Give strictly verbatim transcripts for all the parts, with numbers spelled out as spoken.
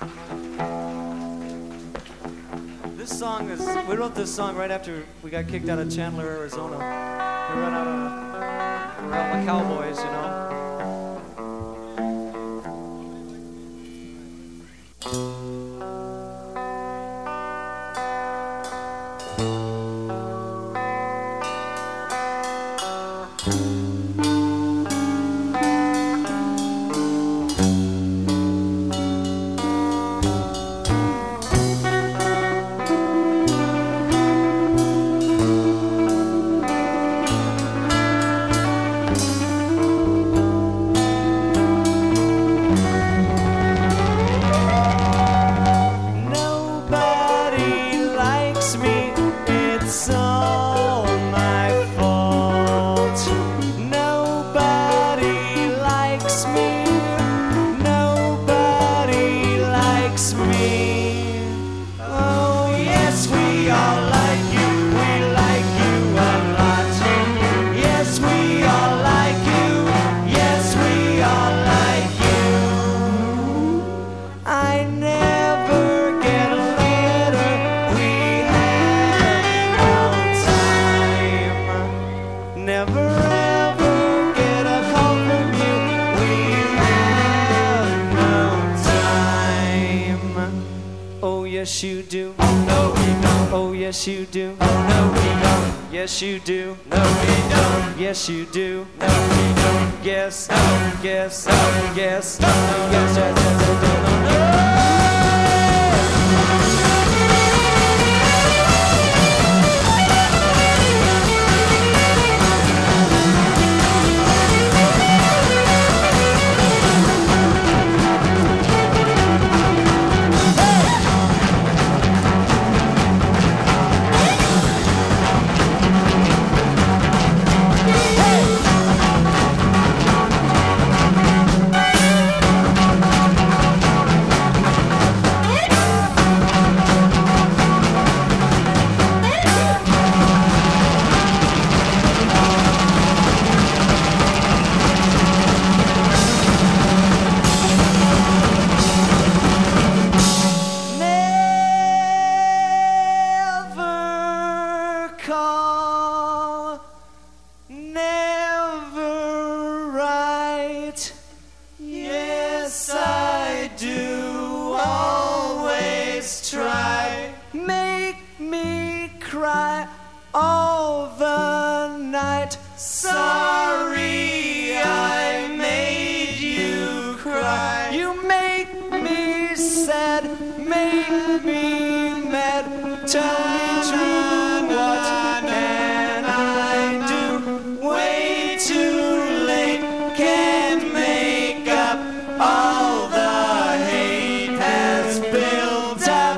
This song is, we wrote this song right after we got kicked out of Chandler, Arizona. We ran out on a, we were out with Cowboys, you know. Never ever get a call from you. We have no time. Oh yes you do. Oh no we don't. Oh yes you do. Oh no we don't. Yes you do. No we don't. Yes you do. No we don't. Yes. No. Yes. No. Yes. No. No. Yes. Yes. Yes. No. No. No. Call, never write. Yes, I do always try. Make me cry all the night. Sorry I made you cry. You make me sad, make me mad. Tell me true. What can I do? Way too late. Can't make up. All the hate has built up.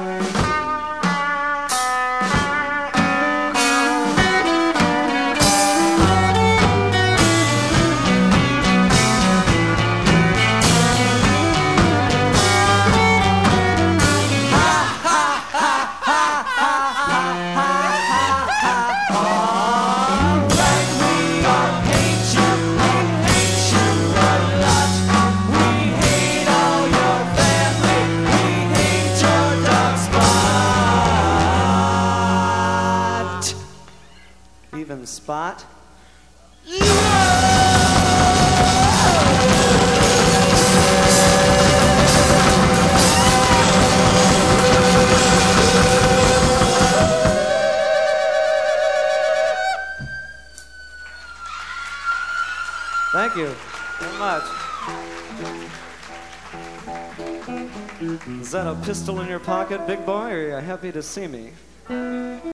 Even Spot. Thank you very much. Is that a pistol in your pocket, big boy, or are you happy to see me?